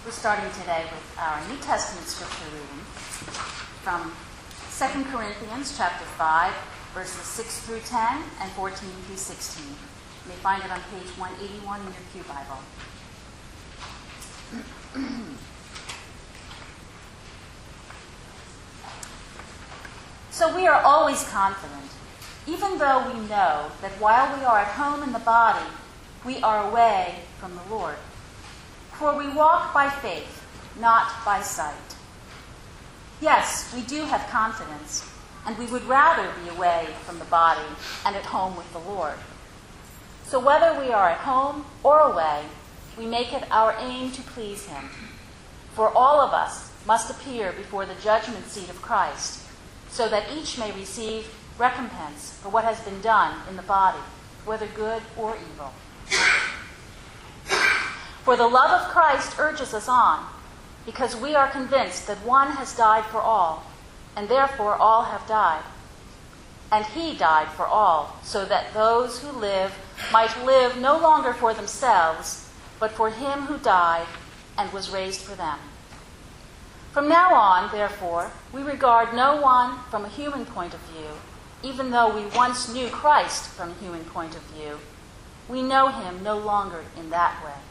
We're starting today with our New Testament scripture reading from 2 Corinthians chapter 5, verses 6 through 10 and 14 through 16. You may find it on page 181 in your Pew Bible. So we are always confident, even though we know that while we are at home in the body, we are away from the Lord. For we walk by faith, not by sight. Yes, we do have confidence, and we would rather be away from the body and at home with the Lord. So whether we are at home or away, we make it our aim to please Him. For all of us must appear before the judgment seat of Christ, so that each may receive recompense for what has been done in the body, whether good or evil. For the love of Christ urges us on, because we are convinced that one has died for all, and therefore all have died. And He died for all, so that those who live might live no longer for themselves, but for Him who died and was raised for them. From now on, therefore, we regard no one from a human point of view, even though we once knew Christ from a human point of view. We know Him no longer in that way.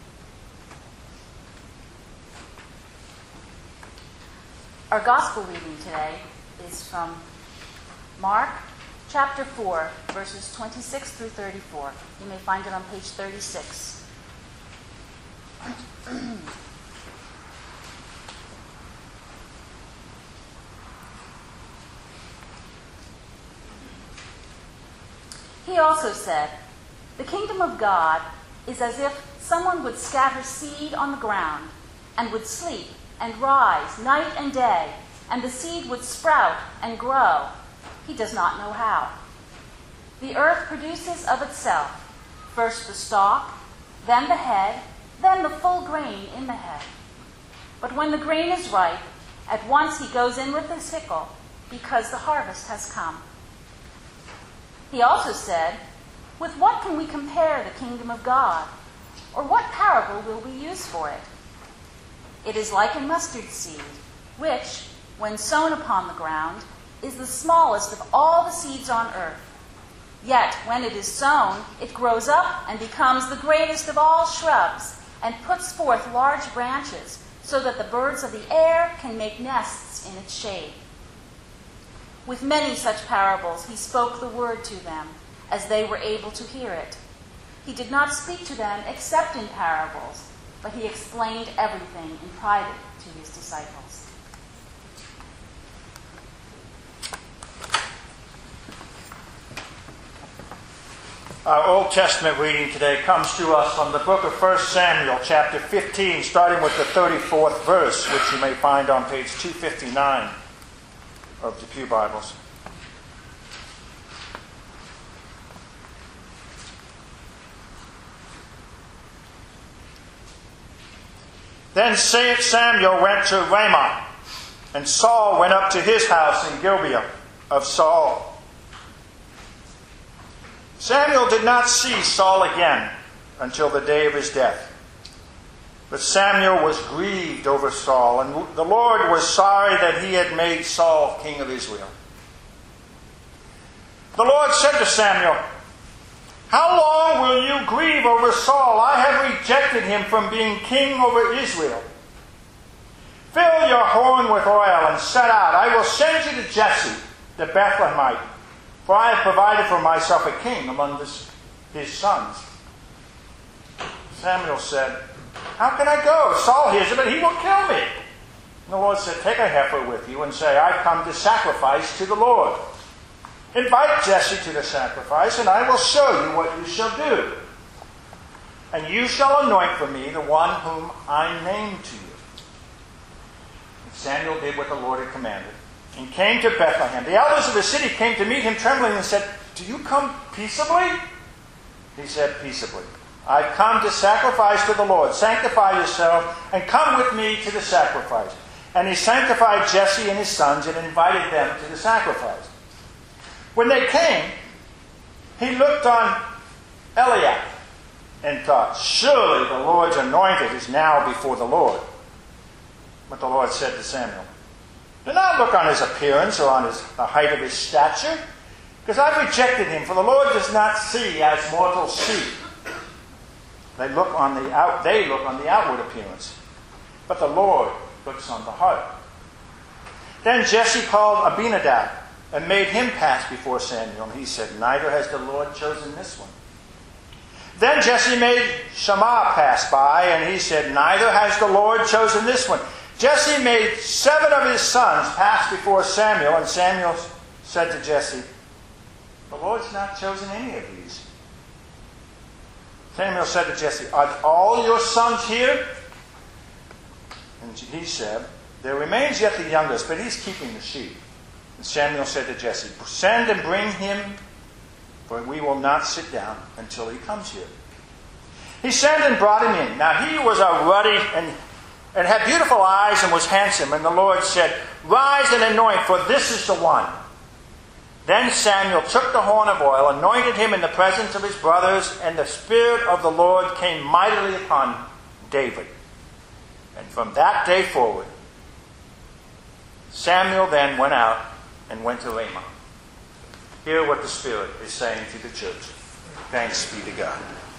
Our gospel reading today is from Mark chapter 4, verses 26 through 34. You may find it on page 36. He also said, "The kingdom of God is as if someone would scatter seed on the ground and would sleep and rise night and day, and the seed would sprout and grow. He does not know how. The earth produces of itself first the stalk, then the head, then the full grain in the head. But when the grain is ripe, at once he goes in with the sickle, because the harvest has come." He also said, "With what can we compare the kingdom of God? Or what parable will we use for it? It is like a mustard seed, which, when sown upon the ground, is the smallest of all the seeds on earth. Yet, when it is sown, it grows up and becomes the greatest of all shrubs, and puts forth large branches, so that the birds of the air can make nests in its shade." With many such parables he spoke the word to them, as they were able to hear it. He did not speak to them except in parables, but he explained everything in private to his disciples. Our Old Testament reading today comes to us from the book of 1 Samuel, chapter 15, starting with the 34th verse, which you may find on page 259 of the Pew Bibles. Then Samuel went to Ramah, and Saul went up to his house in Gibeah of Saul. Samuel did not see Saul again until the day of his death. But Samuel was grieved over Saul, and the Lord was sorry that he had made Saul king of Israel. The Lord said to Samuel, "How long will you grieve over Saul? I have rejected him from being king over Israel. Fill your horn with oil and set out. I will send you to Jesse, the Bethlehemite, for I have provided for myself a king among his sons." Samuel said, "How can I go? Saul hears of it, he will kill me." And the Lord said, "Take a heifer with you and say, I come to sacrifice to the Lord. Invite Jesse to the sacrifice, and I will show you what you shall do. And you shall anoint for me the one whom I name to you." And Samuel did what the Lord had commanded, and came to Bethlehem. The elders of the city came to meet him trembling and said, "Do you come peaceably?" He said, "Peaceably. I've come to sacrifice to the Lord. Sanctify yourself and come with me to the sacrifice." And he sanctified Jesse and his sons and invited them to the sacrifice. When they came, he looked on Eliab and thought, "Surely the Lord's anointed is now before the Lord." But the Lord said to Samuel, do not look on his appearance or on the height of his stature, because I've rejected him, for the Lord does not see as mortals see. They look on the outward appearance, but the Lord looks on the heart. Then Jesse called Abinadab and made him pass before Samuel. And he said, neither has the Lord chosen this one. Then Jesse made Shammah pass by, and he said, neither has the Lord chosen this one. Jesse made 7 of his sons pass before Samuel, and Samuel said to Jesse, the Lord's not chosen any of these. Samuel said to Jesse, are all your sons here? And he said, there remains yet the youngest, but he's keeping the sheep. And Samuel said to Jesse, send and bring him, for we will not sit down until he comes here. He sent and brought him in. Now he was a ruddy and had beautiful eyes and was handsome. And the Lord said, rise and anoint, for this is the one. Then Samuel took the horn of oil, anointed him in the presence of his brothers, and the Spirit of the Lord came mightily upon David. And from that day forward, Samuel then went out and went to Ramah. Hear what the Spirit is saying to the church. Thanks be to God.